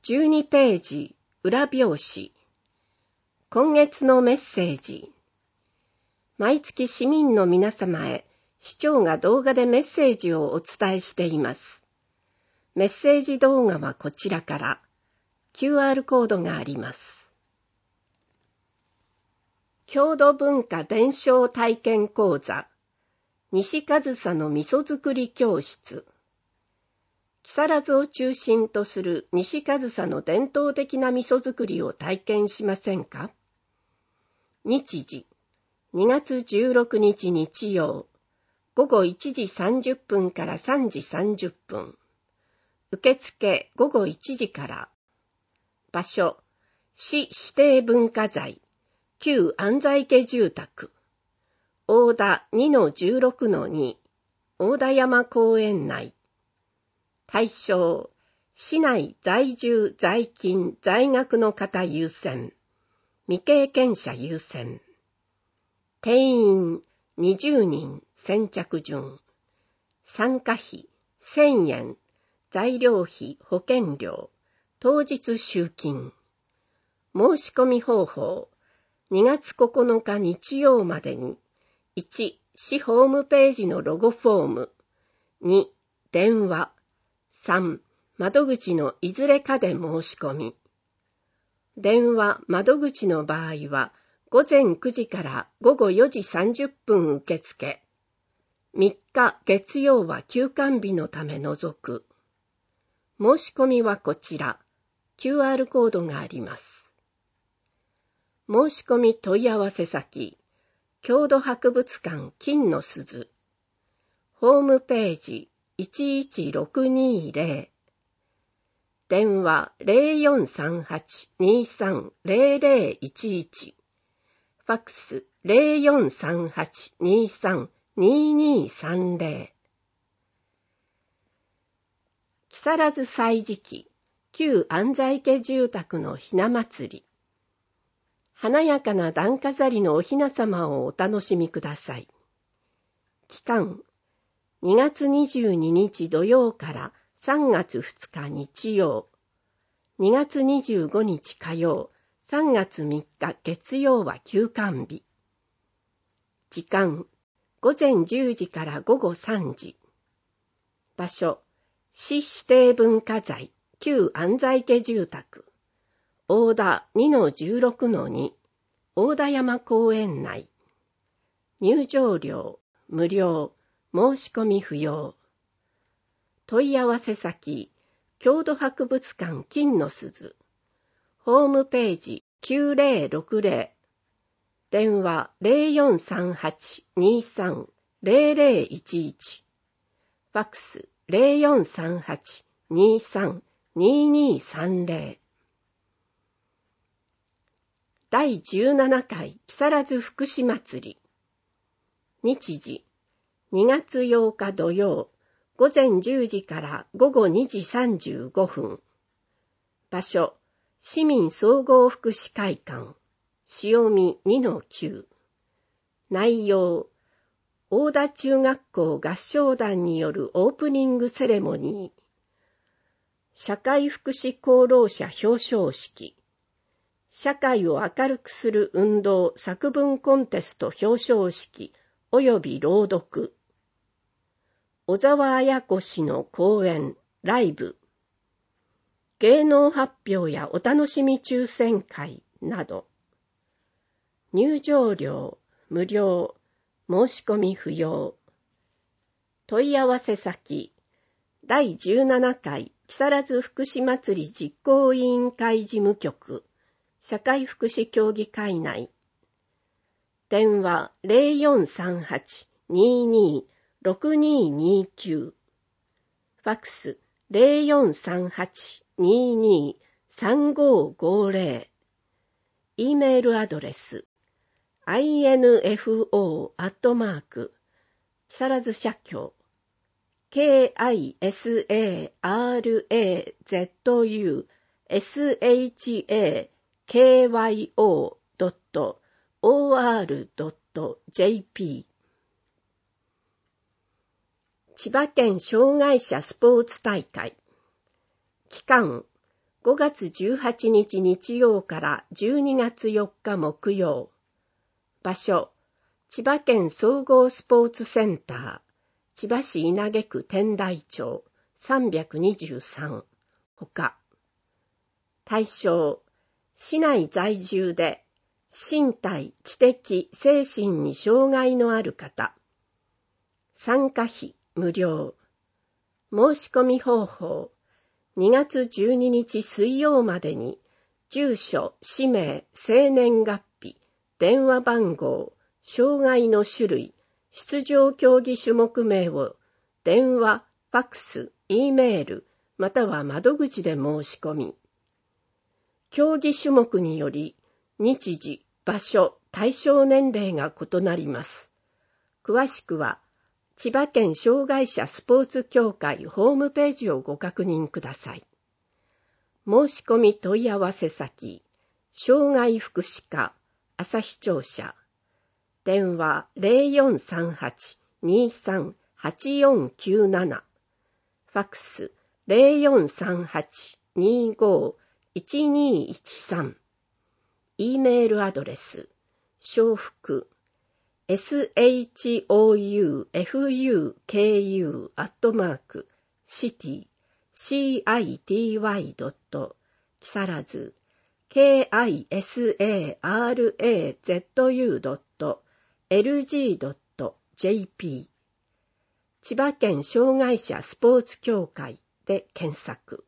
12ページ、裏表紙。今月のメッセージ。毎月市民の皆様へ、市長が動画でメッセージをお伝えしています。メッセージ動画はこちらから、QR コードがあります。郷土文化伝承体験講座、西上総の味噌作り教室。木更津を中心とする西上総の伝統的な味噌作りを体験しませんか？日時、2月16日日曜、午後1時30分から3時30分。受付午後1時から。場所、市指定文化財、旧安西家住宅。大田 2-16-2、大田山公園内。対象、市内在住在勤在学の方優先。未経験者優先。定員20人先着順。参加費1000円。材料費保険料。当日集金。申し込み方法。2月9日日曜までに。1、市ホームページのロゴフォーム。2、電話。3、窓口のいずれかで申し込み。電話・窓口の場合は、午前9時から午後4時30分受付。3日月曜は休館日のため除く。申し込みはこちら、QR コードがあります。申し込み問い合わせ先、郷土博物館金の鈴。ホームページ11620。電話 0438-230011。ファックス 0438-232230。木更津歳時記、旧安西家住宅のひな祭り。華やかな段飾りのおひな様をお楽しみください。期間、2月22日土曜から3月2日日曜、2月25日火曜、3月3日月曜は休館日。時間、午前10時から午後3時。場所、市指定文化財、旧安西家住宅。大田 2-16-2、大田山公園内。入場料、無料。申し込み不要。問い合わせ先、郷土博物館金の鈴。ホームページ9060。電話0438-230011。ファックス0438-232230。第17回木更津福祉祭り。日時、2月8日土曜、午前10時から午後2時35分。場所、市民総合福祉会館、潮見 2-9。内容、大田中学校合唱団によるオープニングセレモニー。社会福祉功労者表彰式。社会を明るくする運動作文コンテスト表彰式および朗読。小沢綾子氏の講演、ライブ。芸能発表やお楽しみ抽選会など。入場料、無料。申し込み不要。問い合わせ先、第17回木更津福祉祭り実行委員会事務局、社会福祉協議会内。電話0438-226229。ファックス0438-223550。E メールアドレス info@ 木更津社協 kisarazushakyo.or.jp 千葉県障害者スポーツ大会。期間 5月18日日曜から12月4日木曜。場所、千葉県総合スポーツセンター、千葉市稲毛区天台町323。他。対象、市内在住で身体、知的、精神に障害のある方。参加費無料。申し込み方法、2月12日水曜までに、住所、氏名、生年月日、電話番号、障害の種類、出場競技種目名を、電話、ファクス、Eメール、または窓口で申し込み。競技種目により、日時、場所、対象年齢が異なります。詳しくは、千葉県障害者スポーツ協会ホームページをご確認ください。申し込み問い合わせ先、障害福祉課、朝日庁舎、電話 0438-23-8497、ファクス 0438-25-1213、Eメールアドレス、小福shoufuku@city.city.木更津 kisarazu.lg.jp 千葉県障害者スポーツ協会で検索。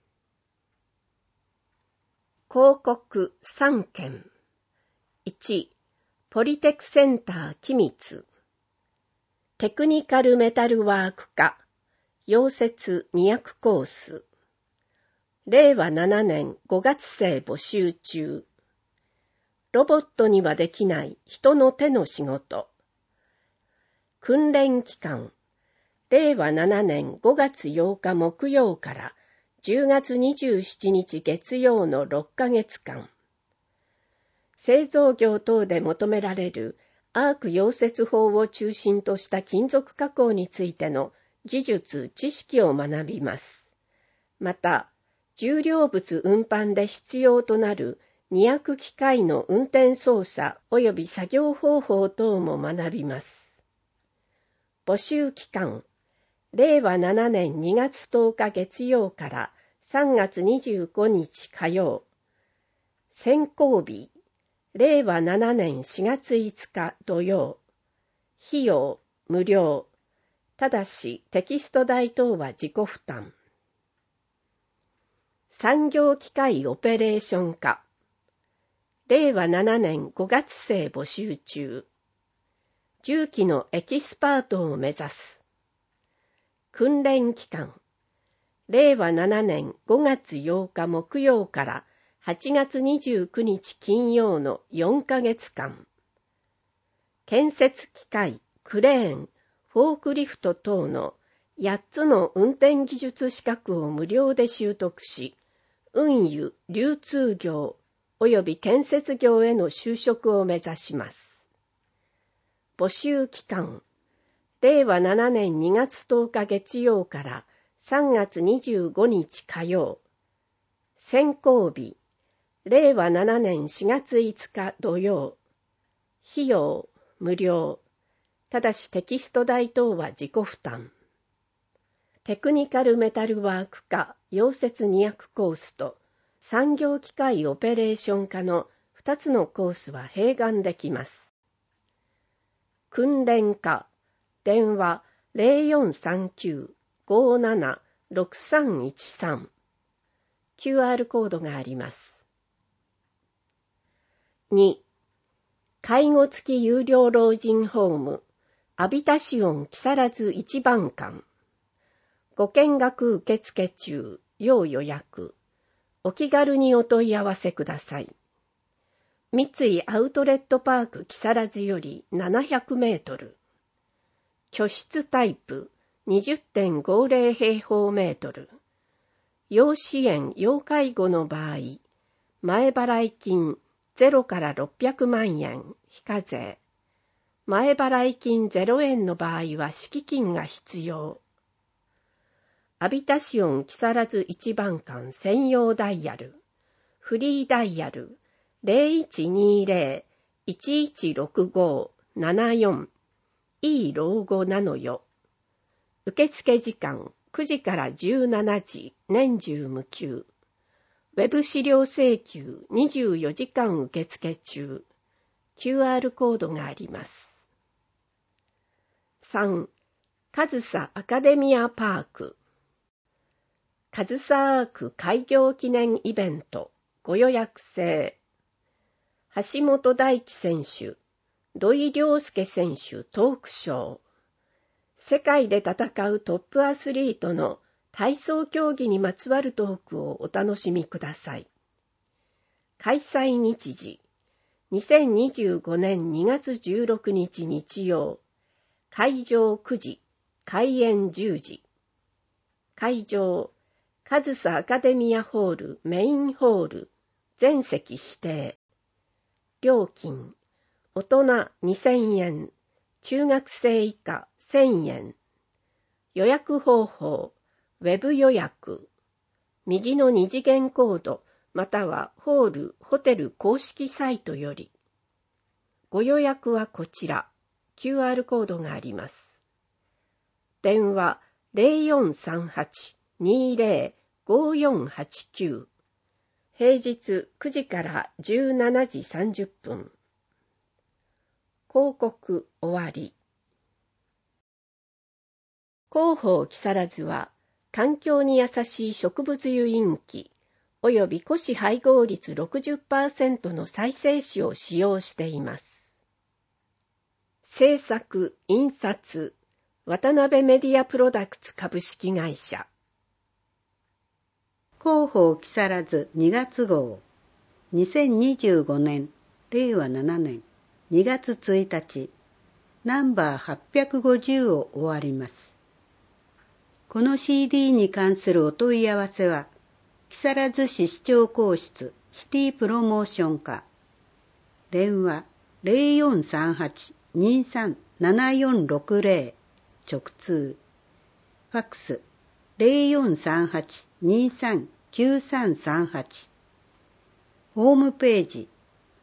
広告3件。1、ポリテクセンター君津。テクニカルメタルワーク科、溶接200コース。令和7年5月生募集中。ロボットにはできない人の手の仕事。訓練期間、令和7年5月8日木曜から10月27日月曜の6ヶ月間。製造業等で求められるアーク溶接法を中心とした金属加工についての技術・知識を学びます。また、重量物運搬で必要となる二役機械の運転操作及び作業方法等も学びます。募集期間、令和7年2月10日月曜から3月25日火曜。選考日、令和7年4月5日土曜。費用無料。ただしテキスト代等は自己負担。産業機械オペレーション科。令和7年5月生募集中。重機のエキスパートを目指す。訓練期間。令和7年5月8日木曜から8月29日金曜の4ヶ月間。建設機械、クレーン、フォークリフト等の8つの運転技術資格を無料で習得し、運輸、流通業及び建設業への就職を目指します。募集期間、令和7年2月10日月曜から3月25日火曜。選考日、令和7年4月5日土曜。費用無料。ただしテキスト代等は自己負担。テクニカルメタルワーク科溶接200コースと産業機械オペレーション科の2つのコースは併願できます。訓練科、電話 0439-576313。QR コードがあります。2、介護付き有料老人ホーム、アビタシオン木更津一番館。ご見学受付中、要予約。お気軽にお問い合わせください。三井アウトレットパーク木更津より700メートル。居室タイプ 20.50 平方メートル。要支援・要介護の場合、前払い金0から600万円、非課税。前払い金0円の場合は敷金が必要。 アビタシオン木更津一番館専用ダイヤル、フリーダイヤル 0120-1165-74 いい老後なのよ。受付時間9時から17時、年中無休。ウェブ資料請求24時間受付中。QR コードがあります。3. 上総アカデミアパーク。上総区開業記念イベント、ご予約制。橋本大輝選手、土井亮介選手トークショー。世界で戦うトップアスリートの体操競技にまつわるトークをお楽しみください。開催日時、2025年2月16日日曜。会場9時、開演10時。会場、上総アカデミアホールメインホール、全席指定。料金、大人2000円、中学生以下1000円。予約方法、ウェブ予約。右の二次元コード、またはホール・ホテル公式サイトより。ご予約はこちら、QR コードがあります。電話0438-20-5489。平日9時から17時30分。広告終わり。広報木更津は、環境に優しい植物油インキ、および古紙配合率 60% の再生紙を使用しています。制作・印刷、渡辺メディアプロダクツ株式会社。 広報木更津2月号、2025年令和7年2月1日、ナンバー850を終わります。この CD に関するお問い合わせは、木更津市市長公室シティプロモーション課、電話0438-237460、直通、ファックス0438-239338、ホームページ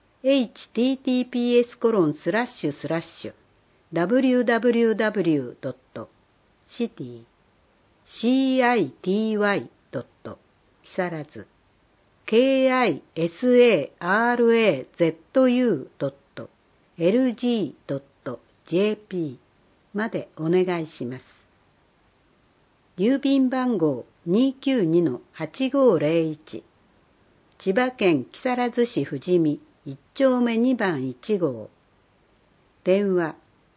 https://www.city.city. 木更津 kisarazu.lg.jp までお願いします。郵便番号 292-8501、千葉県木更津市富士見1丁目2番1号、電話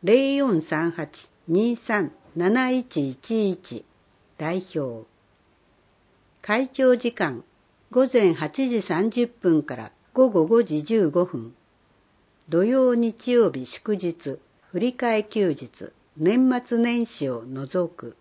0438-237111、代表。開庁時間午前8時30分から午後5時15分。土曜日曜日祝日、振り替え休日、年末年始を除く。